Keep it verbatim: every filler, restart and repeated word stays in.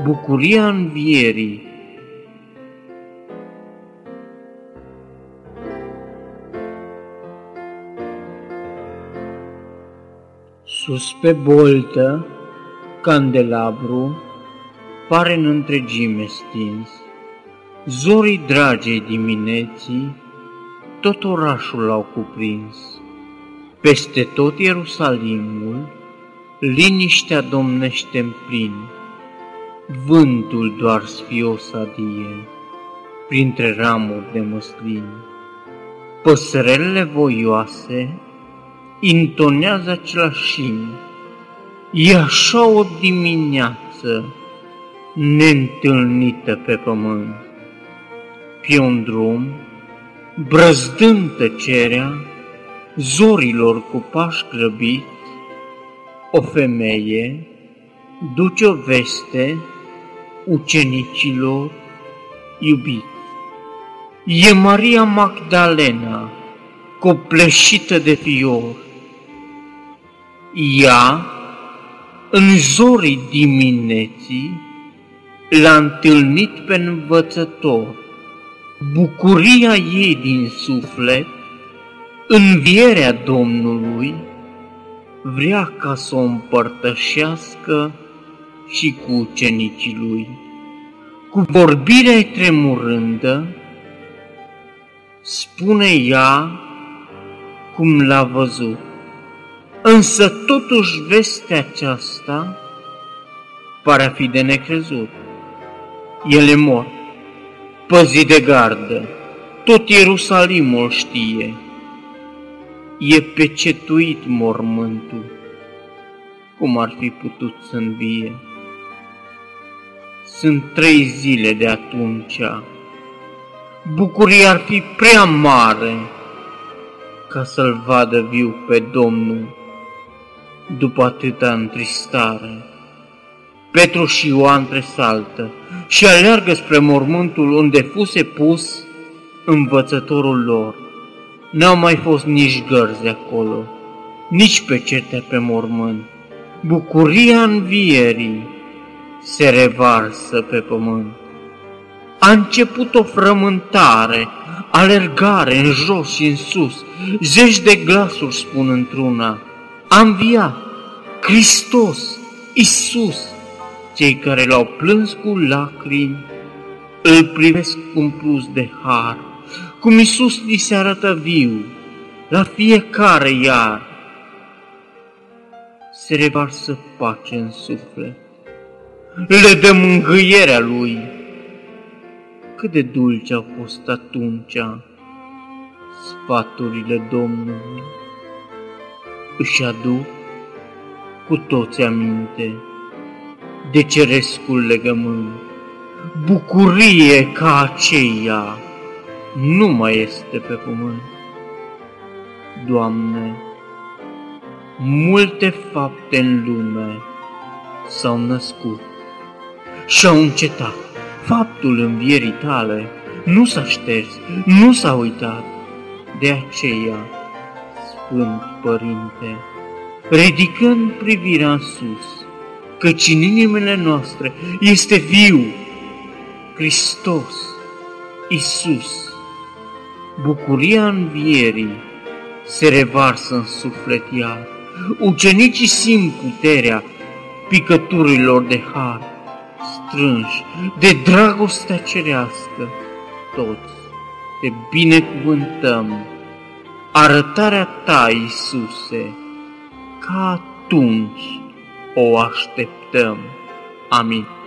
bucuria învierii. Sus pe boltă, candelabru pare în întregime stins. Zorii dragei dimineții tot orașul l-au cuprins. Peste tot Ierusalimul liniștea domnește-n plin. Vântul doar sfios adie printre ramuri de măslin. Păsărelele voioase intonează același șin. E așa o dimineață neîntâlnită pe pământ. Pe un drum, brăzdând tăcerea zorilor cu pași grăbiți, o femeie duce o veste ucenicilor iubiți. E Maria Magdalena, copleșită de fior. Ea, în zorii dimineții, l-a întâlnit pe învățător. Bucuria ei din suflet, învierea Domnului, vrea ca să o împărtășească și cu ucenicii lui. Cu vorbirea tremurândă, spune ea cum l-a văzut. Însă totuși vestea aceasta pare a fi de necrezut. El e mort, păzit de gardă, tot Ierusalimul știe. E pecetuit mormântul, cum ar fi putut să învie. Sunt trei zile de atunci, bucuria ar fi prea mare ca să-l vadă viu pe Domnul după atâta întristare. Petru și Ioan tresaltă și aleargă spre mormântul unde fuse pus învățătorul lor. N-au mai fost nici gărzi acolo, nici pecete pe mormânt. Bucuria învierii se revarsă pe pământ. A început o frământare, alergare în jos și în sus. Zeci de glasuri spun într-una: a înviat Hristos, Iisus. Cei care l-au plâns cu lacrimi îl privesc umpluți de har, cum Iisus li se arată viu, la fiecare iar. Se revarsă pace în suflet, le dă mângâierea Lui. Cât de dulci au fost atunci sfaturile Domnului. Își aduc cu toți aminte de cerescul legământ. Bucurie ca aceea nu mai este pe pământ. Doamne, multe fapte în lume s-au născut și-au încetat. Faptul învierii Tale nu s-a șters, nu s-a uitat. De aceea, Sfânt Părinte, ridicând privirea în sus, căci în inimile noastre este viu Hristos, Iisus. Bucuria învierii se revarsă în suflet iar. Ucenicii simt puterea picăturilor de har, strânși de dragostea cerească. Toți te binecuvântăm, arătarea Ta, Iisuse, ca atunci o așteptăm. Amin.